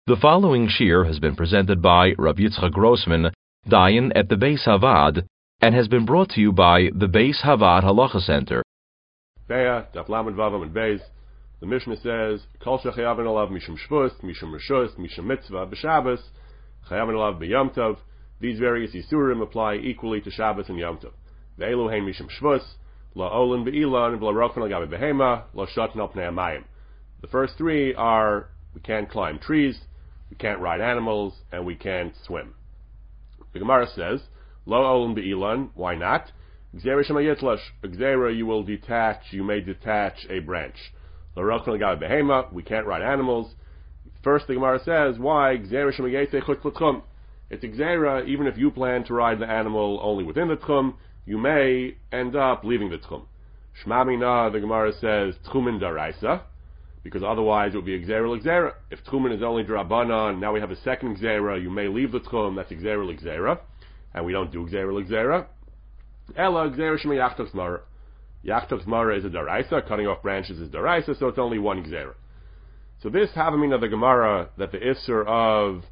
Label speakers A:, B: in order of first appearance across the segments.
A: The following shir has been presented by Rav Yitzchak Grossman, Dayan at the Beis Havad, and has been brought to you by the Beis Havad Halacha Center.
B: Be'ah, Daf Lamed Vavam and Beis. The Mishnah says, Kol shechayavin alav mishum shvus, mishum rishus, mishum mitzvah, b'Shabbos, chayavin alav b'Yom Tov. These various Yisurim apply equally to Shabbos and Yom Tov. Ve'elu hein mishum shvus, la olin be'ilan, v'la rochman al gabi behema, la shatan al pnei hamayim. The first three are, we can't climb trees, we can't ride animals, and we can't swim. The Gemara says, Lo olim be'ilan, why not? Gzeira shema yitlash, gzeira you will detach, you may detach a branch. Lo rochman al gabi behema, we can't ride animals. First the Gemara says, why? Gzeira shema yitei chutz l'tchum. It's a gzeira, even if you plan to ride the animal only within the tchum, you may end up leaving the tchum. Shma mina, the Gemara says, tchumin daraisa, because otherwise it would be a gzeira l'gzeira. If tchumin is only drabanan, now we have a second gzeira, you may leave the tchum, that's a gzeira l'gzeira, and we don't do gzeira l'gzeira. Ella gzeira shema yachtos mara. Yachtos mara is a daraisa, cutting off branches is daraisa, so it's only one gzeira. So this havamina of the Gemara, that the isser of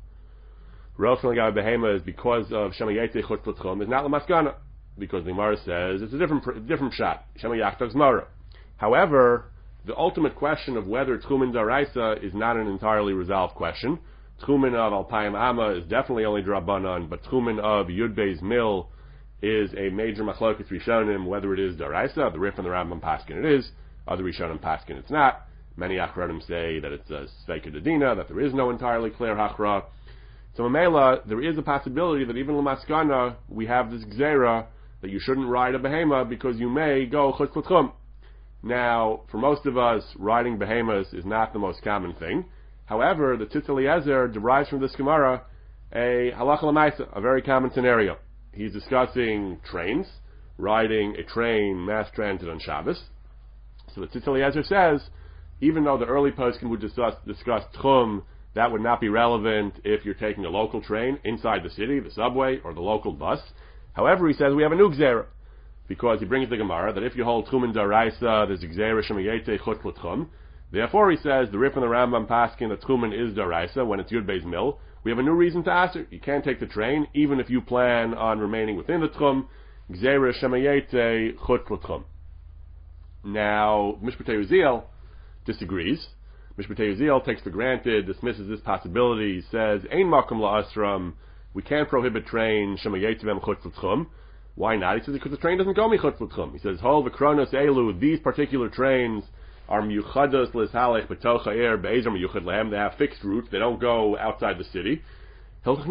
B: Rosh Hashanah behema is because of shema yetei chutz l'tchum, is not l'maskana, because the Gemara says it's a different shot, shema yachtos mara. However, the ultimate question of whether tchumin daraisa is not an entirely resolved question. Tchumin of alpayim amma is definitely only drabanan, but tchumin of yud beis mil is a major machlokas rishonim whether it is daraisa. The Rif and the Rambam paskin it is, other rishonim paskin it's not. Many achronim say that it's a sveika dedina, that there is no entirely clear hachra. So Mamela, there is a possibility that even l'maskana we have this gzera that you shouldn't ride a behema because you may go chutz l'tchum. Now, for most of us, riding behemoths is not the most common thing. However, the Tzitz Eliezer derives from this Gemara a halacha l'maisa, a very common scenario. He's discussing trains, riding a train, mass transit on Shabbos. So the Tzitz Eliezer says, even though the early poskim would discuss tchum, that would not be relevant if you're taking a local train inside the city, the subway, or the local bus. However, he says we have a new gzera, because he brings the Gemara that if you hold tchumin daraisa, there's gzera shema yetei chutz l'tchum. Therefore, he says the Rif and the Rambam paskin that tchumin is daraisa when it's yud beis mil. We have a new reason to answer. You can't take the train even if you plan on remaining within the tchum. Gzera shema yetei chutz l'tchum. Now, Mishpatei Uziel disagrees. Mishpatei Uziel takes for granted, dismisses this possibility. He says ein makom la'asram. We can't prohibit trains shema yetei v'em chutz l'tchum. Why not? He says because the train doesn't go michutz l'tchum. He says hol v'kronos elu. These particular trains are miyuchados l'shalech b'toch ha'er be'ezer miyuchad lehem. They have fixed routes. They don't go outside the city. Therefore,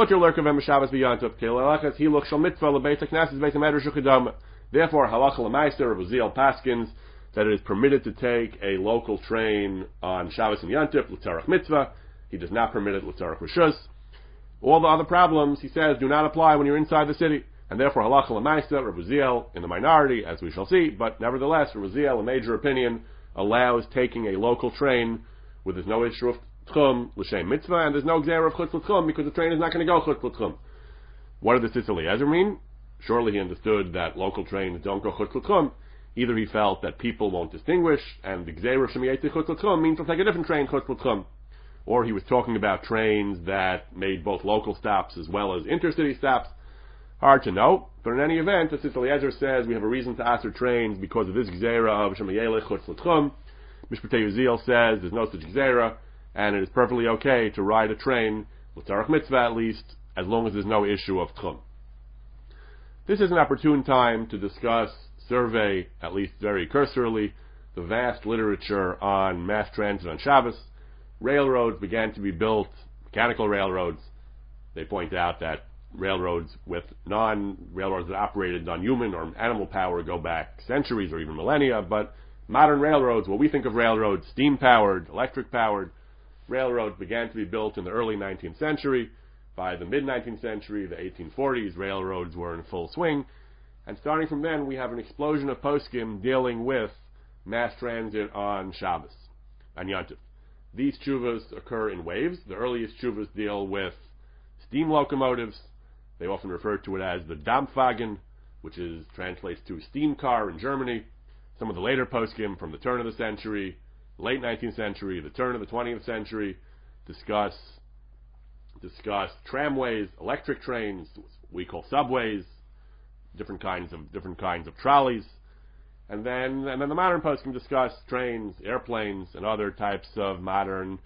B: halacha l'maister of Uziel paskins that it is permitted to take a local train on Shabbos and Yontif l'tzarach mitzvah. He does not permit it l'tzarach rishus. All the other problems, he says, do not apply when you're inside the city. And therefore, halacha l'maisa, Rav Uziel in the minority, as we shall see, but nevertheless, Rav Uziel, a major opinion, allows taking a local train where there's no issue of tchum, l'shem mitzvah, and there's no gzera of chutz l'tchum, because the train is not going to go chutz l'tchum. What did the Tzitz Eliezer mean? Surely he understood that local trains don't go chutz l'tchum. Either he felt that people won't distinguish, and the gzera of shem yetei chutz l'tchum means to take a different train chutz l'tchum. Or he was talking about trains that made both local stops as well as intercity stops. Hard to know, but in any event, the Tzitz Eliezer says we have a reason to answer trains because of this gzera of shema yelech chutz l'tchum. Mishpatei Uziel says there's no such gzera, and it is perfectly okay to ride a train, l'tzarach mitzvah at least, as long as there's no issue of tchum. This is an opportune time to discuss, survey, at least very cursorily, the vast literature on mass transit on Shabbos. Railroads began to be built, mechanical railroads. They point out that railroads with railroads that operated on human or animal power go back centuries or even millennia, but modern railroads, what we think of railroads, steam-powered, electric-powered, railroads began to be built in the early 19th century. By the mid-19th century, the 1840s, railroads were in full swing, and starting from then, we have an explosion of poskim dealing with mass transit on Shabbos, on Yontif. These tshuvas occur in waves. The earliest tshuvas deal with steam locomotives. They often refer to it as the Dampfwagen, which translates to steam car in Germany. Some of the later poskim from the turn of the century, late 19th century, the turn of the 20th century, discuss tramways, electric trains, we call subways, different kinds of trolleys, and then the modern poskim discuss trains, airplanes, and other types of modern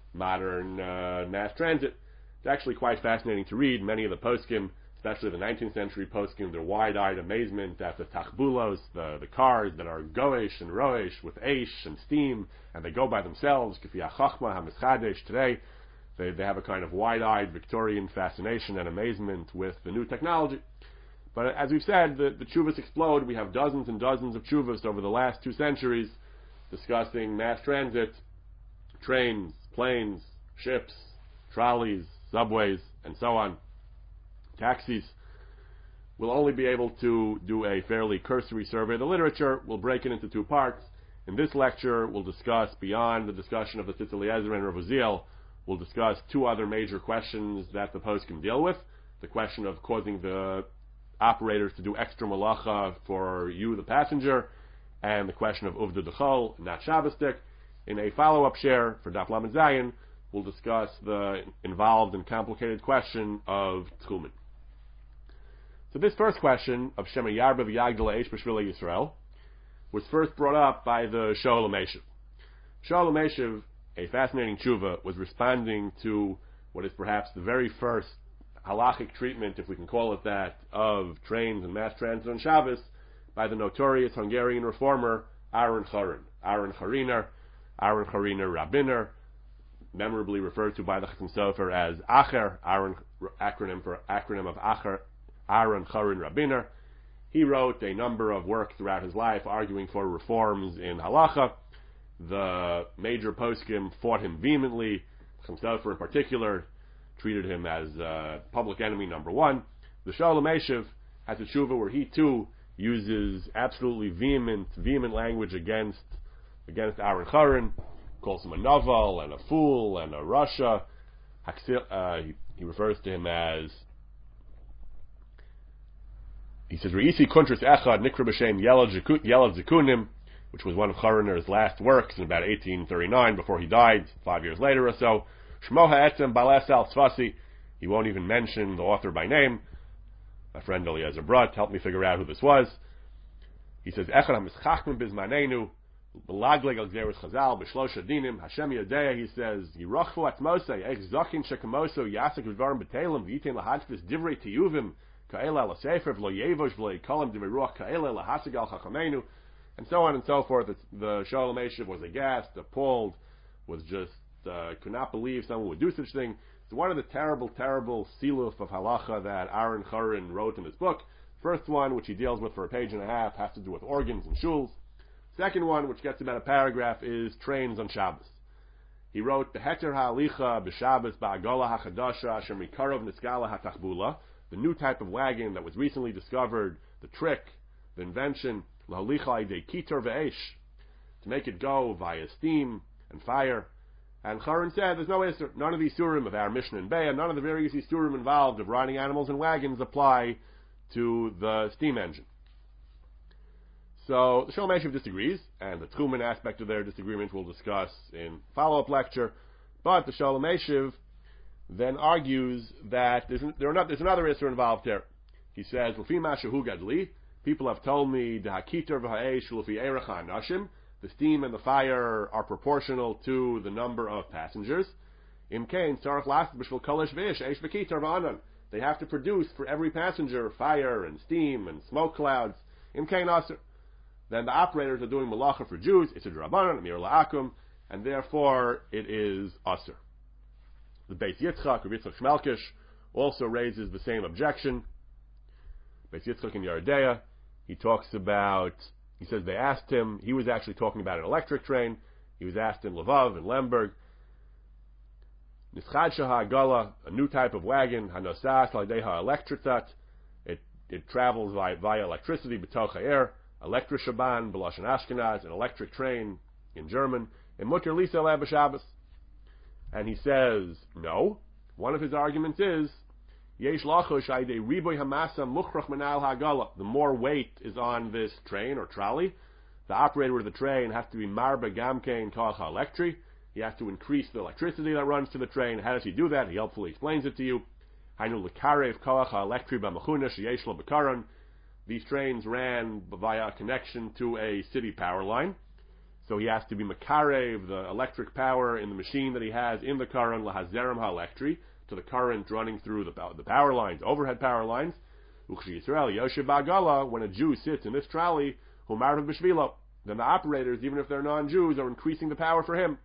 B: mass transit. It's actually quite fascinating to read. Many of the poskim, especially the 19th century poskim, their wide-eyed amazement at the tachbulos, the cars that are goish and roish with eish and steam, and they go by themselves. Kifi hachachma hamischadesh today. They have a kind of wide-eyed Victorian fascination and amazement with the new technology. But as we've said, the tshuvas explode. We have dozens and dozens of tshuvas over the last 2 centuries discussing mass transit, trains, planes, ships, trolleys, subways, and so on, taxis. We'll only be able to do a fairly cursory survey of the literature. We'll break it into 2 parts. In this lecture, we'll discuss, beyond the discussion of the Tzitz Eliezer and Rav Uziel, we'll discuss 2 other major questions that the poskim deal with. The question of causing the operators to do extra malacha for you, the passenger, and the question of uvda dechol, not Shabbosdik. In a follow-up share for Daf Lamed Zayin, we'll discuss the involved and complicated question of tchumen. So this first question of Shema Yarba v'Yagdala Eish B'Shvila Yisrael was first brought up by the Shoel HaMeshiv. Shoel HaMeshiv, a fascinating tshuva, was responding to what is perhaps the very first halachic treatment, if we can call it that, of trains and mass transit on Shabbos by the notorious Hungarian reformer Aaron Chorin. Aaron Chariner Rabiner, memorably referred to by the Chassam Sofer as Acher, acronym of Acher, Aaron Chorin Rabiner. He wrote a number of works throughout his life arguing for reforms in halacha. The major poskim fought him vehemently. Chassam Sofer in particular treated him as public enemy number 1. The Shoel HaMeshiv has a tshuva where he too uses absolutely vehement language against Aaron Chorin, calls him a novel and a fool and a rasha. He refers to him as, he says, Re'isi Kuntris Echad Nikra B'Shem Yelad Zikunim, which was one of Choriner's last works in about 1839 before he died, 5 years later or so. Shmo Ha'etzem Bales Al Tzfasi. He won't even mention the author by name. My friend Eliezer Brut helped me figure out who this was. He says, Echad HaMischachim Bizmanenu Belagleg Al Gzeres Chazal B'Shlosha Dinim Hashem Yodea. He says, Yirochfu Atmosei Ech Zokin Shekamoso Yasek V'Dvarim B'Telem V'Yitin Lahadfis Divrei Tiyuvim Ka'ela L'Sefer V'Lo Yevosh V'Lo Yikolam Divrei Ruach Ka'ela L'Hasig Al Chachamenu, and so on and so forth. The Shoel HaMeshiv was aghast, appalled, was just could not believe someone would do such thing. It's one of the terrible siluf of halacha that Aaron Chorin wrote in his book. First one, which he deals with for a page and a half, has to do with organs and shuls. Second one, which gets about a paragraph, is trains on Shabbos. He wrote, Beheter ha'alicha b'Shabbos ba'agola ha'chadasha asher mikarov niskala ha'tachbula, the new type of wagon that was recently discovered, the trick, the invention, l'halicha idei kitor ve'esh, to make it go via steam and fire. And Chorin said, there's no Isser. None of the Isurim of our Mishnah and Be'ah, none of the various Isurim involved of riding animals and wagons apply to the steam engine. So the Shoel HaMeshiv disagrees, and the tchumen aspect of their disagreement we'll discuss in follow-up lecture. But the Shoel HaMeshiv then argues that there's another Isser involved here. He says, L'fi ma'shehu gadli, people have told me, D'hakitor v'ha'esh l'fi erech ha'anashim, the steam and the fire are proportional to the number of passengers. They have to produce for every passenger fire and steam and smoke clouds. Then the operators are doing malacha for Jews. It's a drabanan, a mir la'akum, and therefore it is aser. The Beis Yitzchak, Rav Yitzchak Shmelkish, also raises the same objection. Beis Yitzchak in Yeridea, he says they asked him, he was actually talking about an electric train. He was asked in Lvov and Lemberg, Nischadsha ha'agala, a new type of wagon, hanosas l'idei ha'elektritzat, it travels via electricity, b'toch ha'er, elektrishaban, b'lashon Ashkenaz, an electric train in German, and mutter lisa b'Shabbos. And he says, no. One of his arguments is, Yesh lachosh aidei riboy hamasa muchrach menal ha'agala. The more weight is on this train or trolley, the operator of the train has to be marba gamkein koach ha'elektri, He has to increase the electricity that runs to the train. How does he do that? He helpfully explains it to you. These trains ran via a connection to a city power line. So he has to be makarev, the electric power in the machine that he has in the current, lahazerem ha'elektri, to the current running through the power lines, overhead power lines. When a Jew sits in this trolley, then the operators, even if they're non-Jews, are increasing the power for him.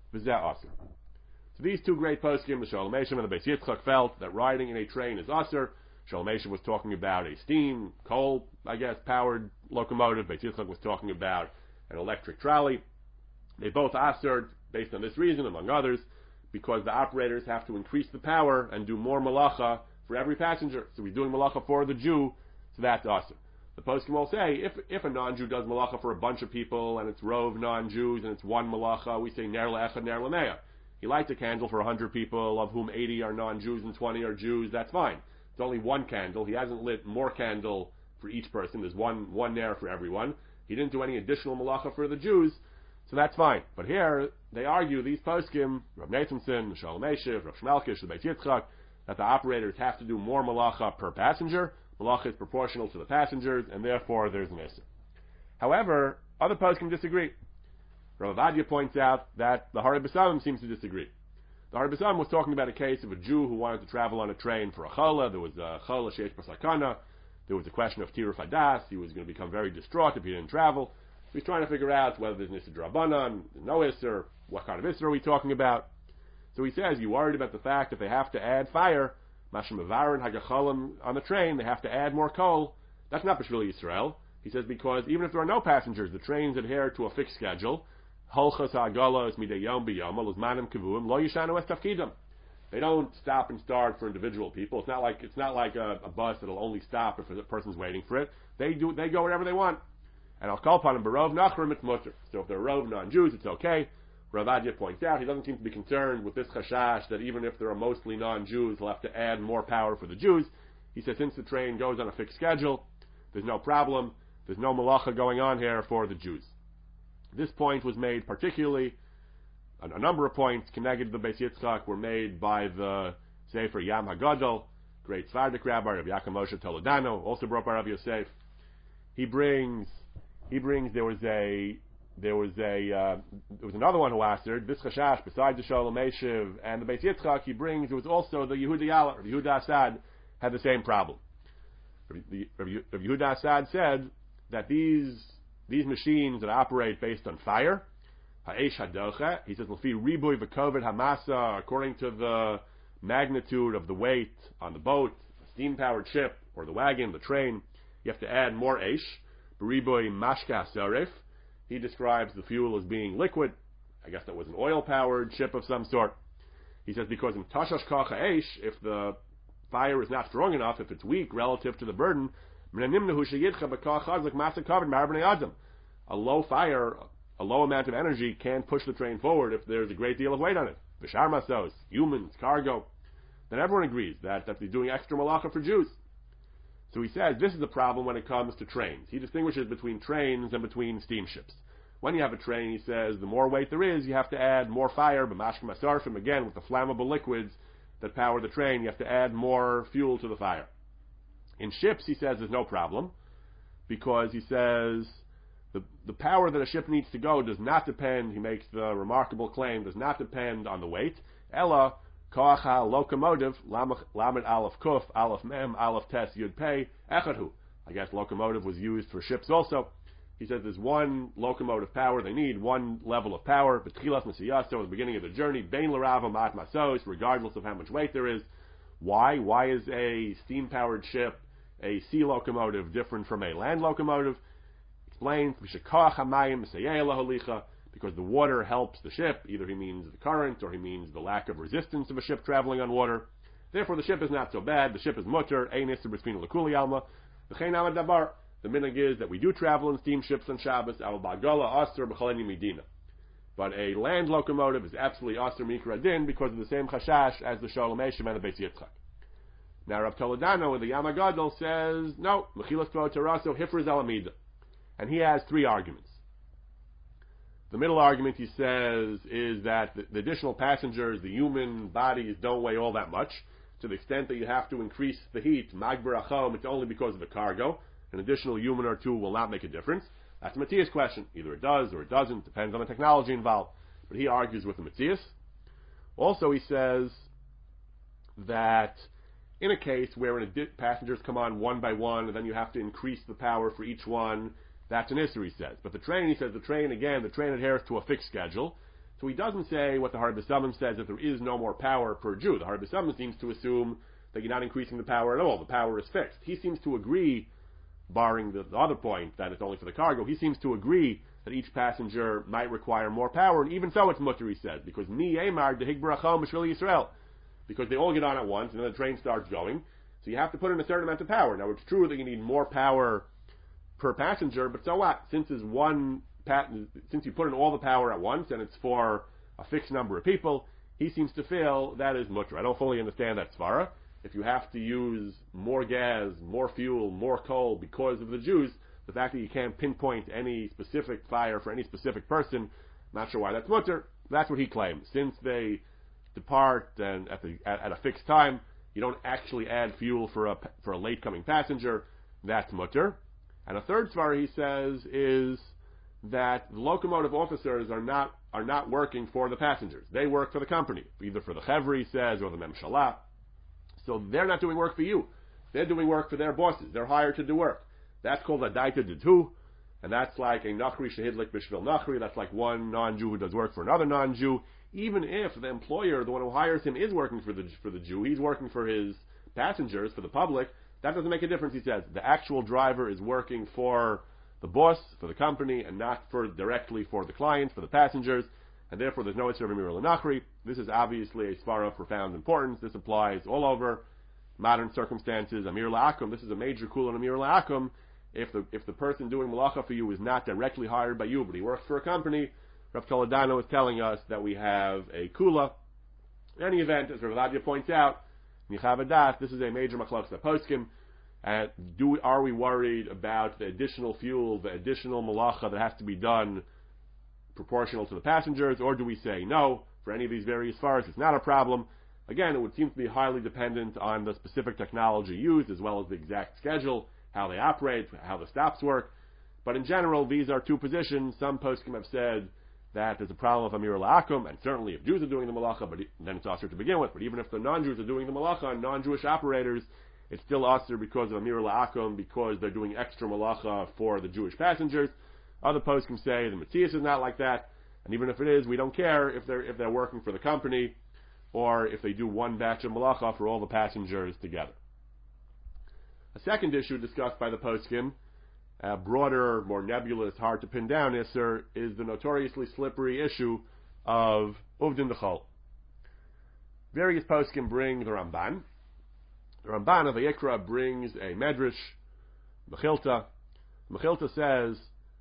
B: So these two great poskim, the Shalom Eshim and the Beis Yitzchak, felt that riding in a train is usher. Shalom Eshim was talking about a steam, coal, powered locomotive. Beis Yitzchak was talking about an electric trolley. They both ushered based on this reason, among others, because the operators have to increase the power and do more malacha for every passenger. So he's doing malacha for the Jew, so that's usher. The poskim will say, if a non-Jew does malacha for a bunch of people, and it's rove non-Jews, and it's one malacha, we say ner le'echad ner le'mea. He lights a candle for 100 people, of whom 80 are non-Jews and 20 are Jews, that's fine. It's only one candle. He hasn't lit more candle for each person. There's one ner for everyone. He didn't do any additional malacha for the Jews, so that's fine. But here, they argue, these poskim, Rav Nathanson, Shalom Eshiv, Rav Shmelkish, the Beis Yitzchak, that the operators have to do more malacha per passenger. Malacha is proportional to the passengers, and therefore there's an issur. However, other poskim disagree. Rav Avadia points out that the Hari B'Samim seems to disagree. The Hari B'Samim was talking about a case of a Jew who wanted to travel on a train for a chala. There was a chala sheish b'sakana. There was a question of tiruf hadas. He was going to become very distraught if he didn't travel. So he's trying to figure out whether there's an issur d'Rabbanan, no issur, what kind of issur are we talking about. So he says, you worried about the fact that they have to add fire, Mashem Avaran Hagachalim on the train, they have to add more coal. That's not B'Shvili Yisrael. He says, because even if there are no passengers, the trains adhere to a fixed schedule. Holchos ha'agala is midei yom b'yom, l'zmanim kivuim, lo yishanu es tafkidam. They don't stop and start for individual people. It's not like a bus that'll only stop if a person's waiting for it. They go wherever they want. And I'll call upon them, Barov Nachrim, it's mutter. So if they're Rov non-Jews, it's okay. Rav Avadia points out, he doesn't seem to be concerned with this chashash that even if there are mostly non-Jews, he'll have to add more power for the Jews. He says since the train goes on a fixed schedule, there's no problem. There's no malacha going on here for the Jews. This point was made particularly, a number of points connected to the Beis Yitzchak were made by the Sefer Yam HaGadol, great Svardik rabbi, Rabbi Yaakov Moshe Toledano, also brought by Rabbi Yosef. There was another one who answered this chashash besides the Shalom Eshiv and the Beis Yitzchak. He brings it was also the Yehuda Yala, or the Yehuda Assad had the same problem. Yehuda Assad said that these machines that operate based on fire, ha'esh hadocha, he says l'fi ribuy v'kovid hamasa, according to the magnitude of the weight on the boat, the steam-powered ship or the wagon, the train, you have to add more eish. B'ribuy mashka sarif. He describes the fuel as being liquid. I guess that was an oil-powered ship of some sort. He says because in tashash kacha eish, if the fire is not strong enough, if it's weak relative to the burden, a low fire, a low amount of energy can push the train forward if there's a great deal of weight on it. V'shar masos, humans, cargo. Then everyone agrees that they're doing extra malacha for Jews. So he says this is a problem when it comes to trains. He distinguishes between trains and between steamships. When you have a train, he says, the more weight there is, you have to add more fire, b'mashkim asarfim, again, with the flammable liquids that power the train, you have to add more fuel to the fire. In ships, he says, there's no problem, because he says the power that a ship needs to go does not depend, he makes the remarkable claim, does not depend on the weight. Ella, koach locomotive, lamed aleph kuf, aleph mem, aleph tes yud pei, echadhu. I guess locomotive was used for ships also. He says there's one locomotive power they need, one level of power, betchilas nesiyaso, at the beginning of the journey, bein l'rava mat masos, regardless of how much weight there is. Why? Why is a steam-powered ship, a sea locomotive, different from a land locomotive? Explains, because the water helps the ship. Either he means the current, or he means the lack of resistance of a ship traveling on water. Therefore, the ship is not so bad. The ship is mutter, ein isser b'sfina l'kuli alma. V'chein amad dabar. The minhag is that we do travel in steamships on Shabbos, al ba'gala asr b'chaleni medina. But a land locomotive is absolutely asr mikra din because of the same chashash as the Shalom Eshim and the Beis Yitzchak. Now Rav Toledano in the Yam HaGadol says, no, mechilas k'vod taraso hifrez alamida. And he has three arguments. The middle argument, he says, is that the additional passengers, the human bodies, don't weigh all that much. To the extent that you have to increase the heat, magbar achom, it's only because of the cargo. An additional human or two will not make a difference. That's Matthias' question. Either it does or it doesn't, depends on the technology involved. But he argues with the Matthias. Also, he says that in a case where passengers come on one by one, and then you have to increase the power for each one, that's an issue, he says. But the train, he says, the train adheres to a fixed schedule. So he doesn't say what the Harbissamim says, that there is no more power per Jew. The Harbissamim seems to assume that you're not increasing the power at all. The power is fixed. He seems to agree, barring the other point, that it's only for the cargo, he seems to agree that each passenger might require more power, and even so it's mutter, he says, because mi emar de higbarachom b'shvil Yisrael, because they all get on at once, and then the train starts going, so you have to put in a certain amount of power. Now, it's true that you need more power per passenger, but so what? Since you put in all the power at once, and it's for a fixed number of people, he seems to feel that is mutter. I don't fully understand that svara. If you have to use more gas, more fuel, more coal because of the Jews, the fact that you can't pinpoint any specific fire for any specific person, not sure why that's mutter. That's what he claims. Since they depart and at a fixed time, you don't actually add fuel for a late coming passenger. That's mutter. And a third svara, he says, is that the locomotive officers are not working for the passengers. They work for the company, either for the chevra, he says, or the memshalah. So they're not doing work for you. They're doing work for their bosses. They're hired to do work. That's called a daita ditu, and that's like a nachri shehidlik b'shvil nachri. That's like one non-Jew who does work for another non-Jew. Even if the employer, the one who hires him, is working for the Jew, he's working for his passengers, for the public, that doesn't make a difference, he says. The actual driver is working for the boss, for the company, and not directly for the clients, for the passengers, and therefore there's no Isser of Amir Nachri. This is obviously a svara of profound importance. This applies all over modern circumstances. Amir La'akum, this is a major kula in Amir La'akum. If the person doing malacha for you is not directly hired by you, but he works for a company, Rav Toledano is telling us that we have a kula. In any event, as Rav Vadia points out, Nichavadas, this is a major machlokes poskim. Are we worried about the additional fuel, the additional malacha that has to be done proportional to the passengers, or do we say no, for any of these various faras, it's not a problem? Again, it would seem to be highly dependent on the specific technology used, as well as the exact schedule, how they operate, how the stops work. But in general, these are two positions. Some poskim have said that there's a problem of Amir La'akum, and certainly if Jews are doing the malacha, but then it's usher to begin with. But even if the non-Jews are doing the malacha and non-Jewish operators, it's still usher because of Amir La'akum, because they're doing extra malacha for the Jewish passengers. Other poskim say the Matthias is not like that, and even if it is, we don't care if they're working for the company, or if they do one batch of malacha for all the passengers together. A second issue discussed by the poskim, broader, more nebulous, hard to pin down isser, is the notoriously slippery issue of uvdin d'chol. Various poskim bring the Ramban. The Ramban of Vayikra brings a medrash, Mechilta. Mechilta says,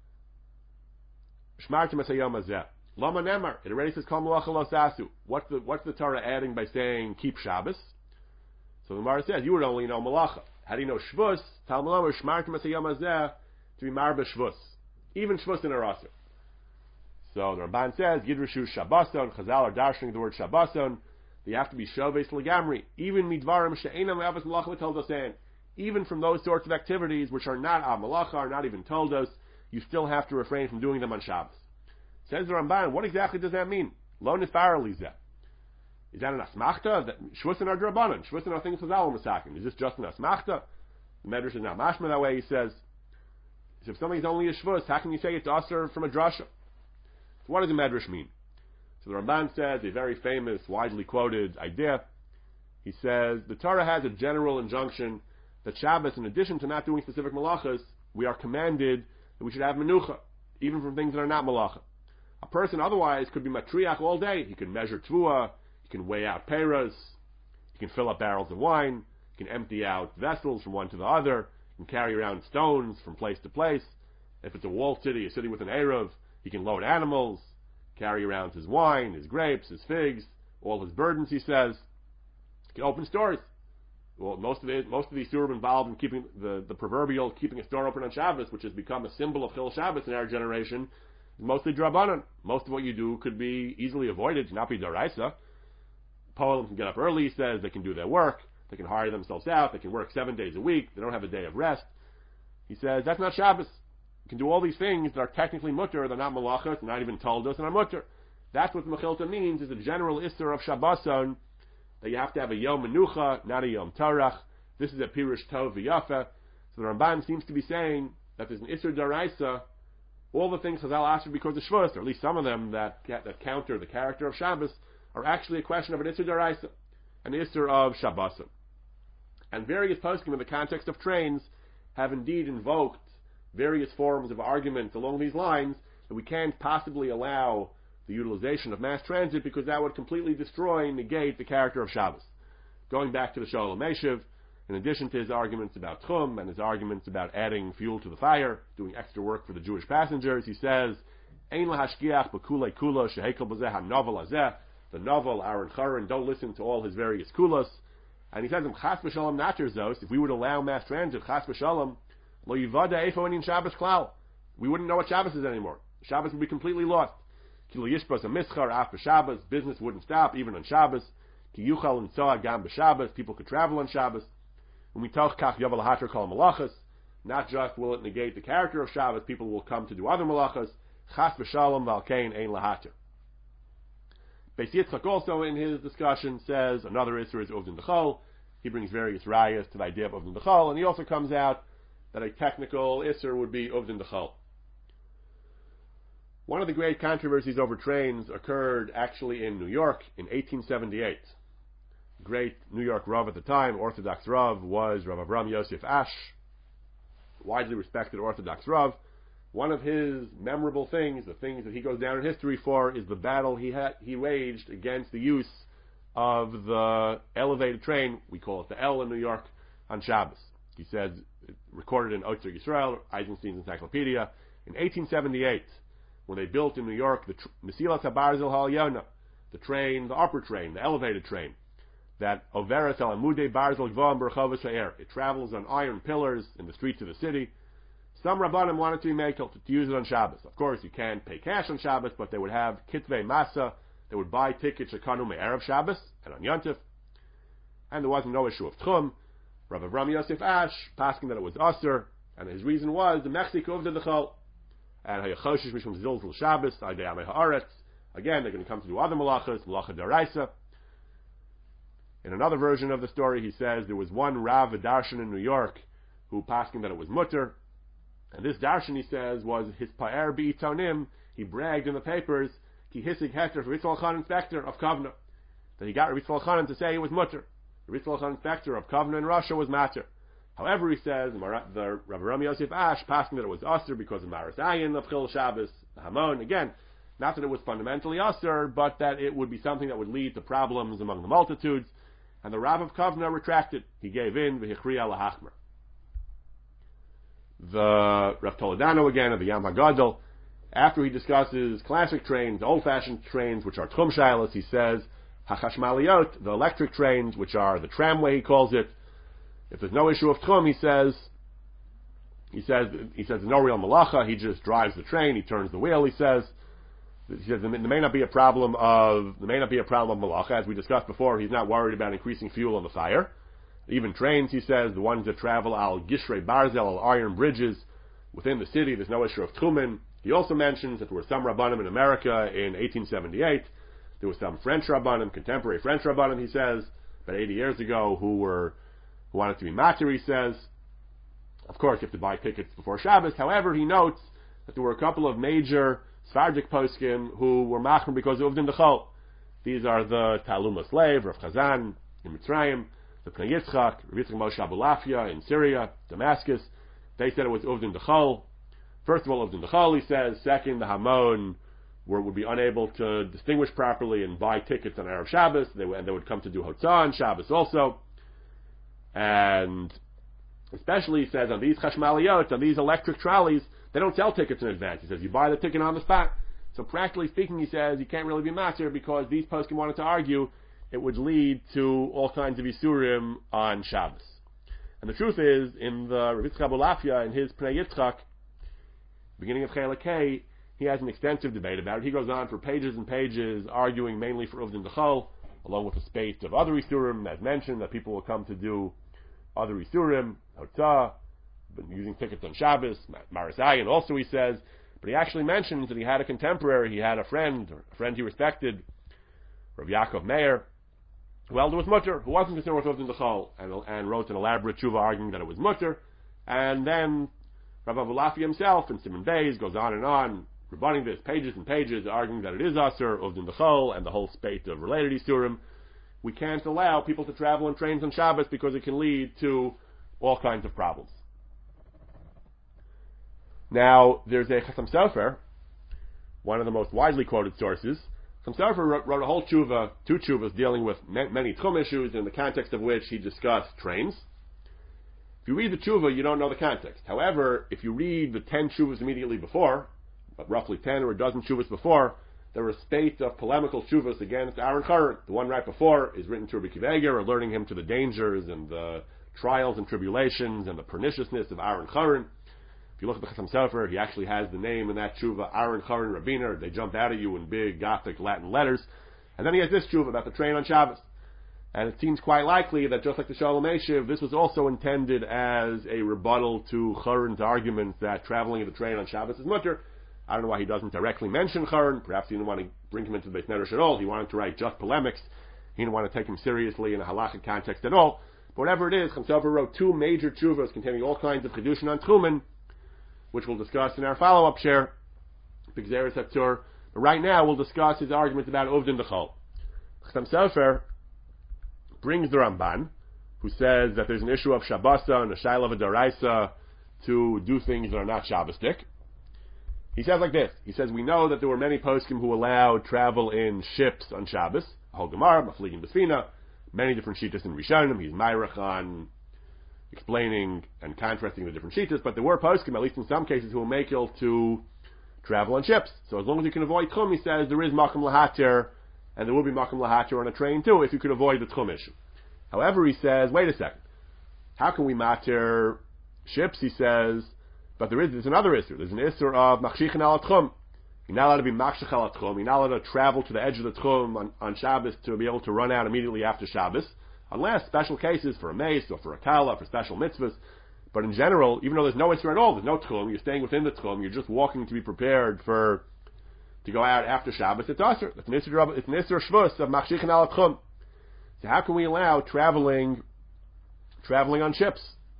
B: Shmartem es hayom hazeh. Lama nemar. It already says Kol malacha lo sasu. What's the Torah adding by saying keep Shabbos? So the Gemara says you would only know malacha. How do you know Shvus? Tal malama Shmartem es hayom hazeh to be marba Shvus. Even Shvus in Arasa. So the Ramban says Yidrishu Shabboson. Chazal are darshaning the word Shabboson. They have to be Shoves Legamri. Even midvarim she'enam le'avos malacha l'toldosan. Even from those sorts of activities which are not malacha, are not even toldos, you still have to refrain from doing them on Shabbos. Says the Ramban, what exactly does that mean? Lo nifar lizeh. Is that an asmachta? Shvusin are drabanan. Shvusin are things chazal masakim. Is this just an asmachta? The Medrash is not mashma that way. He says, if something is only a shvus, how can you say it's aser from a drasha? So what does the Medrash mean? So the Ramban says a very famous, widely quoted idea. He says the Torah has a general injunction that Shabbos, in addition to not doing specific malachas, we are commanded that we should have menucha, even from things that are not malacha. A person otherwise could be matriach all day. He can measure tvua, he can weigh out peiros, he can fill up barrels of wine, he can empty out vessels from one to the other, he can carry around stones from place to place. If it's a walled city, a city with an eruv, he can load animals, carry around his wine, his grapes, his figs, all his burdens, he says. He can open stores. Well, most of these stores are involved in keeping the proverbial keeping a store open on Shabbos, which has become a symbol of Chil Shabbos in our generation, mostly drabanan. Most of what you do could be easily avoided, not be daraisa. Poland can get up early, he says, they can do their work, they can hire themselves out, they can work 7 days a week, they don't have a day of rest. He says, that's not Shabbos. You can do all these things that are technically mutter, they're not malachas, they're not even toldos, and are mutter. That's what Mechilta means, is a general isser of Shabboson, that you have to have a Yom Menucha, not a Yom Tarach. This is a Pirush Tov V'Yafa. So the Ramban seems to be saying that there's an isser daraisa, all the things Chazal asked for because of Shavuos, or at least some of them that counter the character of Shabbos, are actually a question of an isser daraisa, an isser of Shabboson. And various poskim in the context of trains have indeed invoked various forms of arguments along these lines that we can't possibly allow the utilization of mass transit because that would completely destroy and negate the character of Shabbos. Going back to the Sholem Meshiv, in addition to his arguments about Tchum and his arguments about adding fuel to the fire, doing extra work for the Jewish passengers, he says, Ein lahashkiach b'kulei kula shehekel b'zeh ha-novel hazeh. The novel, Aaron Charon, don't listen to all his various kulas. And he says, Chas v'shalom nacher zos, if we would allow mass transit, Chas v'shalom, lo yivada eifo enin Shabbos klal. We wouldn't know what Shabbos is anymore. Shabbos would be completely lost. Ki lo yishbos ha-mischar af b'Shabbos, business wouldn't stop, even on Shabbos. Ki yuchal and soa gam b'Shabbos, people could travel on Shabbos. When we talk kach yavel hater kol malachas, not just will it negate the character of Shabbos, people will come to do other malachas. Chas v'shalom v'alkein ein lahater. Beis Yitzchak also in his discussion says another isser is Uvdin Dechol. He brings various rayas to the idea of Uvdin Dechol, and he also comes out that a technical isser would be Uvdin Dechol. One of the great controversies over trains occurred actually in New York in 1878. The great New York Rav at the time, Orthodox Rav, was Rav Avram Yosef Ash, widely respected Orthodox Rav. One of his memorable things, the things that he goes down in history for, is the battle he waged against the use of the elevated train, we call it the L in New York, on Shabbos. He says, recorded in Otzer Yisrael, Eisenstein's Encyclopedia, in 1878, when they built in New York the Mesilas HaBarzel HaAlyona, the train, the upper train, the elevated train, that Overet al Amudei Barzel Gvoam Berchovos Ha'er. It travels on iron pillars in the streets of the city. Some Rabbanim wanted to be makel to use it on Shabbos. Of course, you can't pay cash on Shabbos, but they would have kitvei masa. They would buy tickets shekanu me'erev Shabbos and on Yontif. And there wasn't no issue of tchum. Rav Avram Yosef Ash asking that it was usher, and his reason was the mechzik of the dechol and hayachoshish mishum zilzul Shabbos adei amei haaretz. Again, they're going to come to do other malachas, malacha daraisa. In another version of the story, he says there was one Rav Darshan in New York who asking that it was mutter. And this darshan, he says, was his pa'er bi'itonim. He bragged in the papers, ki hisig heter for Yitzhak Khan inspector of Kovna, that he got Yitzhak Khan to say it was mutter. The Yitzhak Khan inspector of Kovna in Russia was matter. However, he says, the Rav Avram Yosef Ash passing that it was usher because of Maris Ayin of Chil Shabbos, the Hamon. Again, not that it was fundamentally usher, but that it would be something that would lead to problems among the multitudes. And the Rav of Kovna retracted. He gave in, v'hichriya lahachmer. The Rav Toledano again of the Yam HaGadol, after he discusses classic trains, old-fashioned trains, which are tchum shaylos, he says, hachashmaliyot, the electric trains, which are the tramway, he calls it. If there's no issue of tchum, he says there's no real malacha, he just drives the train, he turns the wheel, he says there may not be a problem of malacha, as we discussed before, he's not worried about increasing fuel on the fire. Even trains, he says, the ones that travel al gishrei barzel, al iron bridges within the city, there's no issue of tchumen. He also mentions that there were some rabbanim in America in 1878. There were some French rabbanim, contemporary French rabbanim, he says, about 80 years ago, who wanted to be matir, he says. Of course, you have to buy tickets before Shabbos. However, he notes that there were a couple of major Sephardic poskim who were machmer because of Uvdin Dechol. These are the Talmud Slave, Rav Chazan in Mitzrayim, the Pnei Yitzchak, Rav Yitzchak Moshe Abulafia in Syria, Damascus. They said it was Uvdin Dechol. First of all, Uvdin Dechol, he says. Second, the Hamon would be unable to distinguish properly and buy tickets on Erev Shabbos. They would come to do Hotzah on Shabbos also. And especially, he says, on these chashmaliyot, on these electric trolleys, they don't sell tickets in advance. He says, you buy the ticket on the spot. So practically speaking, he says, you can't really be matir because these poskim wanted to argue it would lead to all kinds of isurim on Shabbos. And the truth is, in the Rav Yitzchak Abulafia, in his Pnei Yitzchak, beginning of Chelek Hey, He has an extensive debate about it. He goes on for pages and pages, arguing mainly for Uvdin Dechol, along with a spate of other Isurim, as mentioned, that people will come to do other Isurim, Hotzah, using tickets on Shabbos, Marasayan also he says, but he actually mentions that he had a contemporary, he had a friend he respected, Rav Yaakov Meir, who held it was mutter, who wasn't concerned with Uvdin Dechol, and wrote an elaborate tshuva arguing that it was mutter, and then Rav Avulafi himself in Simon Beis goes on, rebutting this, pages and pages, arguing that it is Aser, Uvdin Dechol, and the whole spate of related Isurim. We can't allow people to travel in trains on Shabbos because it can lead to all kinds of problems. Now, there's a Chassam Sofer, one of the most widely quoted sources. Chassam Sofer wrote a whole tshuva, two tshuvas, dealing with many tchum issues, in the context of which he discussed trains. If you read the tshuva, you don't know the context. However, if you read the 10 tshuvas immediately before, roughly 10 or a dozen tshuvas before, there were a spate of polemical tshuvas against Aaron Curran. The one right before is written to Rabbi Akiva Eiger, alerting him to the dangers and the trials and tribulations and the perniciousness of Aaron Curran. If you look at the Chassam Sofer, he actually has the name in that tshuva, Aaron Curran Rabbiner. They jump out at you in big Gothic Latin letters. And then he has this tshuva about the train on Shabbos. And it seems quite likely that just like the Shalom Eshiv, this was also intended as a rebuttal to Curran's argument that traveling in the train on Shabbos is mutter. I don't know why he doesn't directly mention Curran. Perhaps he didn't want to bring him into the Beis Medrash at all. He wanted to write just polemics. He didn't want to take him seriously in a halachic context at all. But whatever it is, Chassam Sofer wrote two major tshuvas containing all kinds of chidushin on Tchumen, which we'll discuss in our follow-up share, B'Gzeres HaTzur. But right now, we'll discuss his arguments about Uvdin Dechol. Chassam Sofer brings the Ramban, who says that there's an issue of Shabbasa and a Shaila V'Daraisa to do things that are not Shabbosdik. He says like this. He says, we know that there were many poskim who allowed travel in ships on Shabbos, Hol Gemara, Mafligim B'Sfina, many different shittas in Rishonim. He's Meirach on explaining and contrasting the different shittas, but there were poskim, at least in some cases, who will make it to travel on ships. So as long as you can avoid Tchum, he says, there is Makom Lahatir, and there will be Makom Lahatir on a train too, if you could avoid the Tchum issue. However, he says, wait a second, how can we matir ships, he says, but there's another issue. There's an issue of Machshichin al Tchum. You're not allowed to be Machshich al Tchum. You're not allowed to travel to the edge of the Tchum on Shabbos to be able to run out immediately after Shabbos, unless special cases for a mace or for a kala, for special mitzvahs. But in general, even though there's no issue at all, there's no Tchum, you're staying within the Tchum, you're just walking to be prepared to go out after Shabbos, it's Asr. It's an issue Shvus of Machshichin al Tchum. So how can we allow traveling on ships?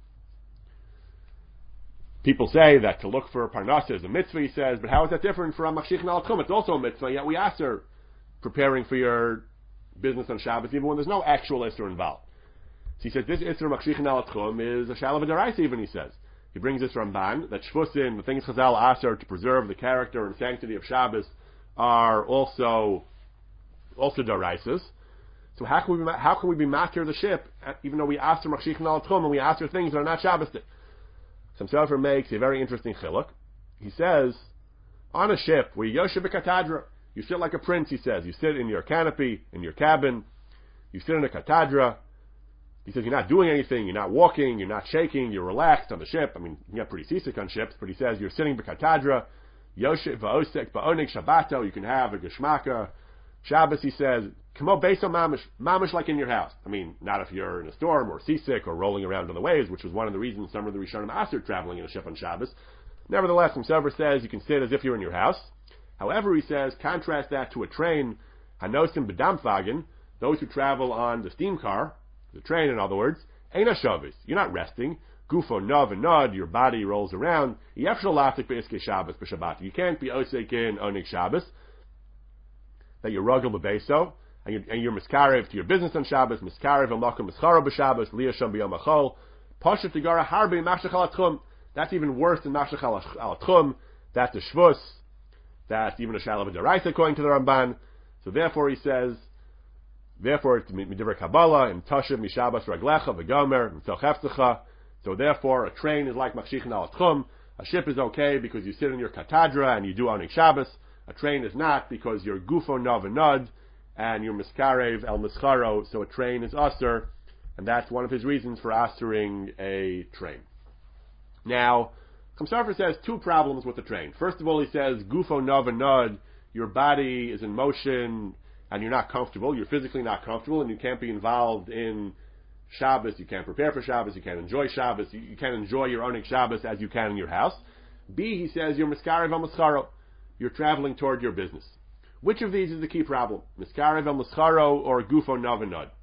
B: People say that to look for Parnasa is a mitzvah, he says, but how is that different from Machshichin al Tchum? It's also a mitzvah, yet we ask her preparing for your business on Shabbos, even when there's no actual Isser involved. So he says, this Isser Machshichin al Tchum is a Shalom V'Daraisa even, he says. He brings this Ramban, that Shvusin, the things Chazal aser to preserve the character and sanctity of Shabbos, are also Daraisas. So how can we be matir the ship, even though we aser Machshichin al Tchum, and we aser things that are not Shabbosdik? Some Sofer makes a very interesting chiluk. He says, on a ship, where you yoshev b'katadra, you sit like a prince, he says. You sit in your canopy, in your cabin, you sit in a katadra. He says you're not doing anything, you're not walking, you're not shaking, you're relaxed on the ship. I mean, you get pretty seasick on ships, but he says you're sitting b'katadra, yoshev v'osek ba'onik shabbato, you can have a geshmaka. Shabbos, he says, kamo beiso mamish like in your house. I mean, not if you're in a storm or seasick or rolling around on the waves, which was one of the reasons some of the Rishonim asked traveling in a ship on Shabbos. Nevertheless, some Sofer says you can sit as if you're in your house. However, he says, contrast that to a train, hanosim b'dampfagen, those who travel on the steam car, the train in other words, eina shavis, you're not resting, gufo nov and nod, your body rolls around, yefshal lafik be'iske Shabbos b'Shabbat, you can't be osek in onik Shabbos, that you're rugel b'beso, and you're miskarev to your business on Shabbos, miskarev al-makom mischaro b'Shabbos, liyasham b'yom achol, pashat tigara harbi machshach al tchum. That's even worse than machshach al tchum. That's a shvus. That's even a shalom v'daraisa according to the Ramban. So therefore he says, therefore it's midivrei Kabbalah and tashav mishabbos raglecha v'gomer mitzal hefzecha. So therefore a train is like machshichin al tchum. A ship is okay because you sit in your katadra and you do onik Shabbos. A train is not because you're gufo nav and nud and you're miskarev el mischaro. So a train is aser, and that's one of his reasons for asering a train. Now, Chaim Sofer says two problems with the train. First of all, he says, Gufo Nav and Nod, your body is in motion and you're not comfortable, you're physically not comfortable, and you can't be involved in Shabbos, you can't prepare for Shabbos, you can't enjoy Shabbos, you can't enjoy your own Shabbos as you can in your house. B, he says, you're Miskarev al-Muscharo, you're traveling toward your business. Which of these is the key problem? Miskarev al-Muscharo or Gufo Nav and Nod?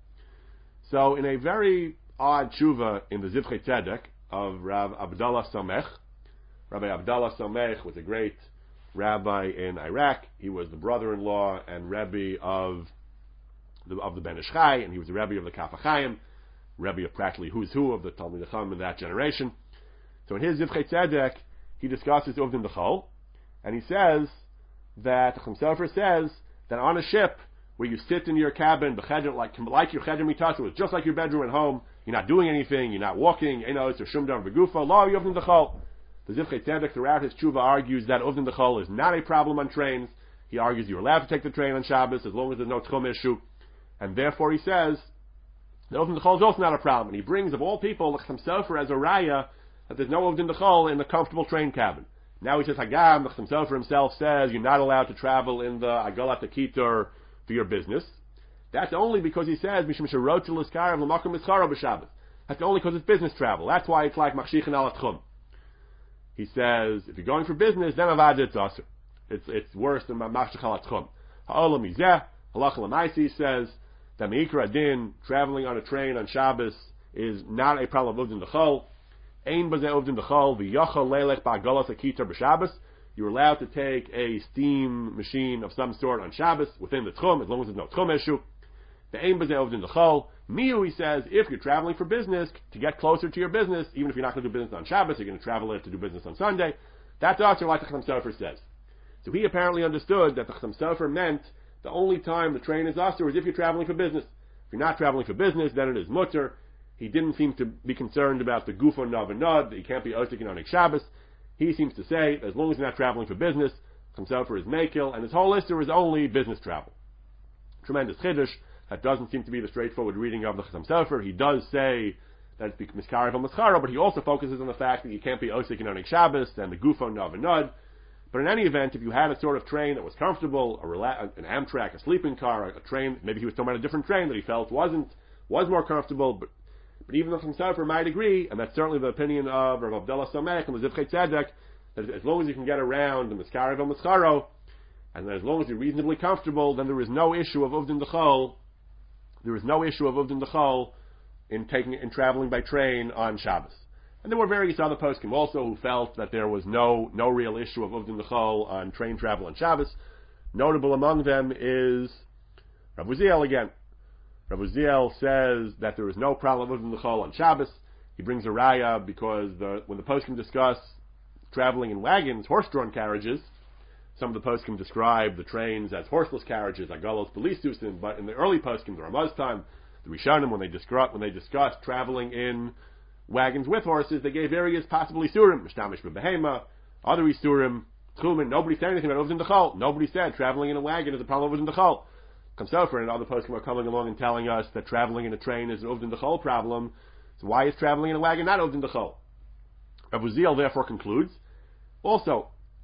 B: So in a very odd tshuva in the Zivchei Tzedek of Rav Abdallah Samech, Rabbi Abdallah Samech was a great rabbi in Iraq. He was the brother-in-law and Rebbe of the Ben Ish Chai, and he was the Rebbe of the Kaf HaChaim, Rebbe of practically who's who of the Talmid Chacham in that generation. So in his Zivchei Tzedek, he discusses Uvdin B'chol, and he says that Chaim Sofer says that on a ship where you sit in your cabin, like your cheder mitash, it's just like your bedroom at home, you're not doing anything, you're not walking, it's a shumdam v'gufa, lo Uvdin B'chol. The Zivchei Tzedek throughout his tshuva argues that Uvdin B'chol is not a problem on trains. He argues you're allowed to take the train on Shabbos as long as there's no tchum issue, and therefore he says that Uvdin B'chol is also not a problem. And he brings, of all people, Chaim Sofer as a raya that there's no Uvdin B'chol in the comfortable train cabin. Now he says, Hagam, the Chaim Sofer himself says you're not allowed to travel in the Agalat Kitor for your business. That's only because he says, Mishum Sherotu L'Skarev L'Makom Mischaro B'Shabbos. That's only because it's business travel. That's why it's like Machshichin Al Tchum. He says, if you're going for business, then Avad it's Aser. It's worse than Machshich Al Tchum. Ha'olam Mizeh, Halacha L'Maisi says that Meikra Adin, traveling on a train on Shabbos, is not a problem of Uvdin B'chol. Ein Bazeh Uvdin B'chol, V'yochel Leilech Ba'agalas Akitar B'Shabbos. You're allowed to take a steam machine of some sort on Shabbos within the Tchum, as long as there's no Tchum issue. The Ein Bazeh Uvdin B'chol. Miu, he says, if you're traveling for business, to get closer to your business, even if you're not going to do business on Shabbos, you're going to travel it to do business on Sunday, that's also like the Chaim Sofer says. So he apparently understood that the Chaim Sofer meant the only time the train is Aser is if you're traveling for business. If you're not traveling for business, then it is mutter. He didn't seem to be concerned about the Gufo Nav and Nod, that you can't be Osik on Shabbos. He seems to say that as long as you're not traveling for business, Chaim Sofer is Mekil, and his whole Isser is only business travel. Tremendous Chiddush. That doesn't seem to be the straightforward reading of the Chaim Sofer. He does say that it's Miskarev al-Muscharo, but he also focuses on the fact that you can't be Osik on Shabbos and the Gufo Nav and Nod. But in any event, if you had a sort of train that was comfortable, an Amtrak, a sleeping car, a train, maybe he was talking about a different train that he felt was more comfortable, but even the Chaim Sofer might agree, and that's certainly the opinion of Rav Abdallah Samech and the Zivchei Tzedek, that as long as you can get around the Miskarev al-Muscharo, and as long as you're reasonably comfortable, then there is no issue of Uvdin B'chol. There is no issue of Uvdin B'chol in traveling by train on Shabbos. And there were various other poskim also who felt that there was no real issue of Uvdin B'chol on train travel on Shabbos. Notable among them is Rav Uziel again. Rav Uziel says that there is no problem of Uvdin B'chol on Shabbos. He brings a raya because when the poskim discuss traveling in wagons, horse-drawn carriages, some of the poskim describe the trains as horseless carriages, agalos belisusin, but in the early poskim, the Ramaz time, the Rishonim, when they discussed traveling in wagons with horses, they gave various possible isurim, mishtamish b'behema, other isurim, tchumen. Nobody said anything about Uvdin B'chol. Nobody said traveling in a wagon is a problem of Uvdin B'chol. Chaim Sofer and other poskim are coming along and telling us that traveling in a train is an Uvdin B'chol problem. So why is traveling in a wagon not Uvdin B'chol? Rav Uziel therefore concludes, also,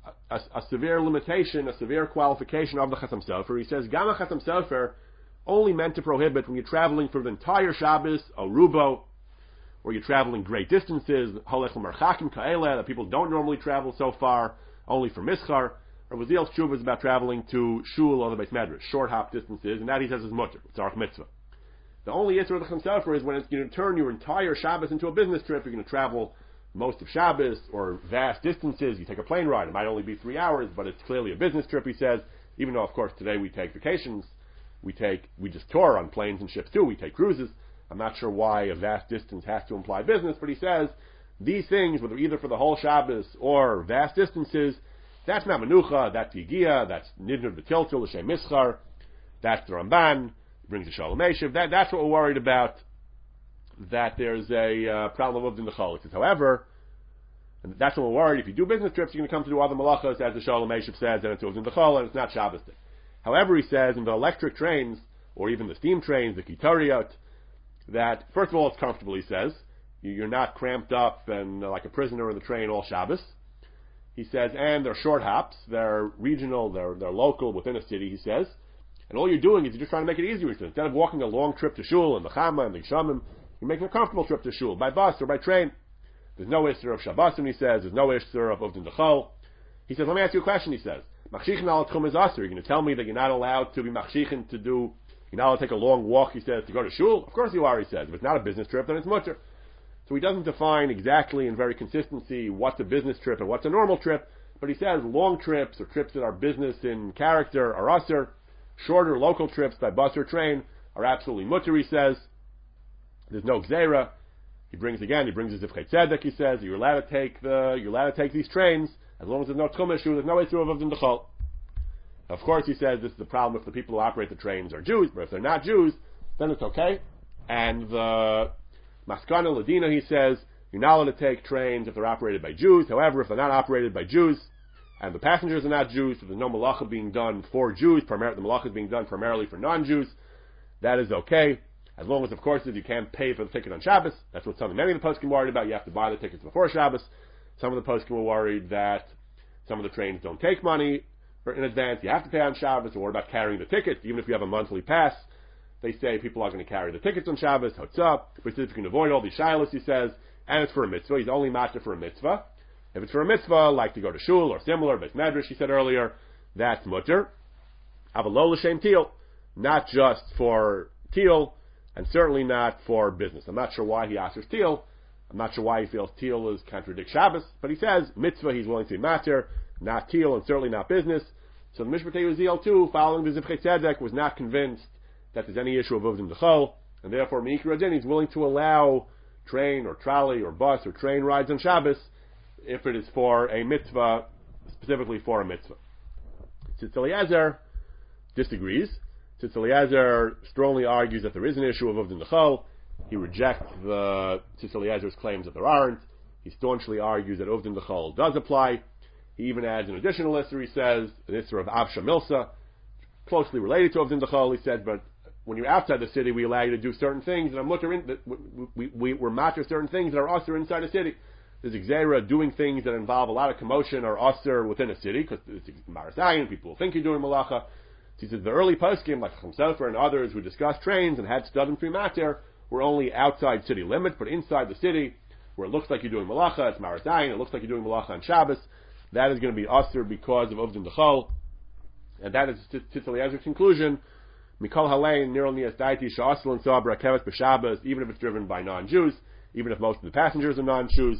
B: a severe limitation, a severe qualification of the Chaim Sofer. He says, Gama Chaim Sofer only meant to prohibit when you're traveling for the entire Shabbos, a rubo, or you're traveling great distances, holech l'marchakim ka'ele, that people don't normally travel so far, only for mischar. Rav Uziel's tshuva is about traveling to shul or the Beis Medrash, short hop distances, and that he says is mutter, it's arach mitzvah. The only issue of the Chaim Sofer is when it's going to turn your entire Shabbos into a business trip, you're going to travel most of Shabbos, or vast distances, you take a plane ride, it might only be 3 hours, but it's clearly a business trip, he says, even though, of course, today we take vacations, we just tour on planes and ships too, we take cruises. I'm not sure why a vast distance has to imply business, but he says, these things, whether either for the whole Shabbos or vast distances, that's not Menucha, that's Yigia, that's Nidner B'Tiltul, L'Shem Mischar, that's the Ramban, brings the Shalom Eshev, that's what we're worried about, that there's a problem of Uvdin B'chol. He says, however, and that's what we're worried, if you do business trips, you're going to come to do other malachos, as the Shalom Eshev says, and it's Uvdin B'chol, and it's not Shabbos day. However, he says, in the electric trains, or even the steam trains, the Kitariot, that, first of all, it's comfortable, he says. You're not cramped up and like a prisoner in the train all Shabbos. He says, and they're short hops, they're regional, they're local within a city, he says. And all you're doing is you're just trying to make it easier. He says, instead of walking a long trip to shul and the Chama and the Gshamim, you're making a comfortable trip to shul by bus or by train. There's no Isser of Shabbosim, he says. There's no Isser of Uvdin Dechol. He says, let me ask you a question, he says. Machshichin al tchum is Asr. You're going to tell me that you're not allowed to be Machshichin to do, you're not allowed to take a long walk, he says, to go to shul? Of course you are, he says. If it's not a business trip, then it's mutter. So he doesn't define exactly in very consistency what's a business trip and what's a normal trip, but he says long trips or trips that are business in character are Asr. Shorter local trips by bus or train are absolutely mutter, he says. There's no gzeira. He brings his Zivchei Tzedek, he says. You're allowed to take these trains as long as there's no tchum issue, there's no issue of Uvdin Dechol. Of course, he says this is the problem if the people who operate the trains are Jews, but if they're not Jews, then it's okay. And the Maskana Ladina, he says, you're not allowed to take trains if they're operated by Jews. However, if they're not operated by Jews, and the passengers are not Jews, so there's no malacha being done for Jews, the malacha is being done primarily for non-Jews, that is okay. As long as, of course, if you can't pay for the ticket on Shabbos, that's what many of the poskim were worried about. You have to buy the tickets before Shabbos. Some of the poskim were worried that some of the trains don't take money in advance. You have to pay on Shabbos. Or what about carrying the tickets? Even if you have a monthly pass, they say people are going to carry the tickets on Shabbos. Hotzah. But he says you can avoid all these shilas, he says, and it's for a mitzvah. He's only master for a mitzvah. If it's for a mitzvah, like to go to shul or similar, Beis Medrash, he said earlier, that's mutter. Avalol l'shem teal, not just for teal, and certainly not for business. I'm not sure why he asks teal. I'm not sure why he feels teal is contradict Shabbos, but he says mitzvah he's willing to be matir, not teal, and certainly not business. So the Mishpatei Uziel too, following the Zivchei Tzedek, was not convinced that there's any issue of Uvdin Dechol, and therefore Meikra Din, he's willing to allow train or trolley or bus or train rides on Shabbos if it is for a mitzvah, specifically for a mitzvah. Tzitz Eliezer disagrees. Tzitz Eliezer strongly argues that there is an issue of Uvdin Dechol. He rejects the Tzitz Eliezer's claims that there aren't. He staunchly argues that Uvdin Dechol does apply. He even adds an additional Isser, he says, an Isser of Avsha Milsa, closely related to Uvdin Dechol, he says, but when you're outside the city, we allow you to do certain things, and we're matter certain things that are usher inside a city. There's Xera doing things that involve a lot of commotion or usher within a city, because it's Marasayan, people will think you're doing malacha. So he says the early poskim, like Chacham Sofer and others who discussed trains and had studim free matter, were only outside city limits, but inside the city, where it looks like you're doing malacha, it's Marasayan, it looks like you're doing malacha on Shabbos, that is going to be usher because of Uvdin Dechol, and that is Tzitz Eliezer's conclusion. Mikol Halein Nirol Nias Daiti Sha'asel and Sabra Keves B'Shabbos, even if it's driven by non-Jews, even if most of the passengers are non-Jews,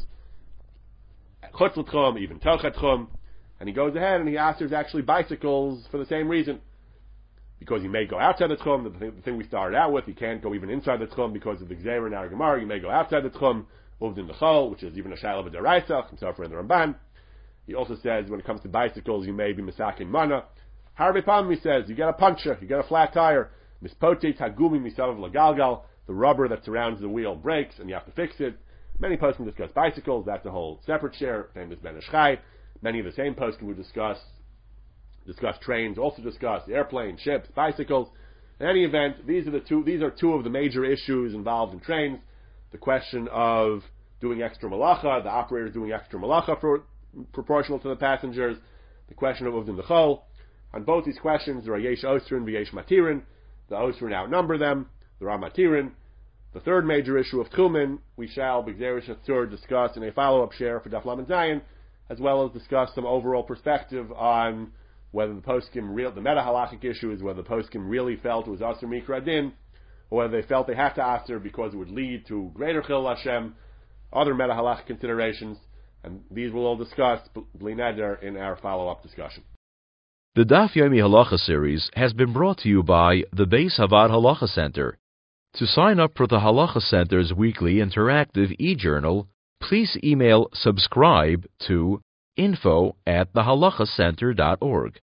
B: Chutz L'Tchum, even Tochet Tchum, and he goes ahead and he asks there's actually bicycles for the same reason, because you may go outside the Tchum, the thing we started out with, you can't go even inside the Tchum because of the Gzeira in our Gemara, you may go outside the Tchum, Uvdin Dechol, which is even a Shaila B'Daraisa, Chum Sofer and the Ramban. He also says when it comes to bicycles, you may be Misakin Mana. Harbe Pam, he says, you get a puncture, you get a flat tire. Mispote Tagumi Misav Lagalgal, the rubber that surrounds the wheel breaks and you have to fix it. Many poskim discuss bicycles, that's a whole separate share, famous Ben Ish Chai. Many of the same poskim who discuss trains, also discuss airplanes, ships, bicycles. In any event, these are two of the major issues involved in trains. The question of doing extra malacha, the operators doing extra malacha proportional to the passengers, the question of Uvdin Dechol. On both these questions, there are Yesh Osrin and Yesh Matirin. The Osrin outnumber them, there are Matirin. The third major issue of Tchumen, we shall, B'Gzerish Hatzur, discuss in a follow-up share for Daf Lamed Zayin, as well as discuss some overall perspective on whether the poskim, the meta-halachic issue is whether the poskim really felt it was Asr Mikra Din, or whether they felt they had to Asr because it would lead to greater Chil Hashem, other meta-halachic considerations, and these we'll all discuss, Bli Neder, in our follow-up discussion.
A: The Daf Yomi Halacha series has been brought to you by the Beis Havad Halacha Center. To sign up for the Halacha Center's weekly interactive e-journal, please email subscribe to info@thehalachacenter.org.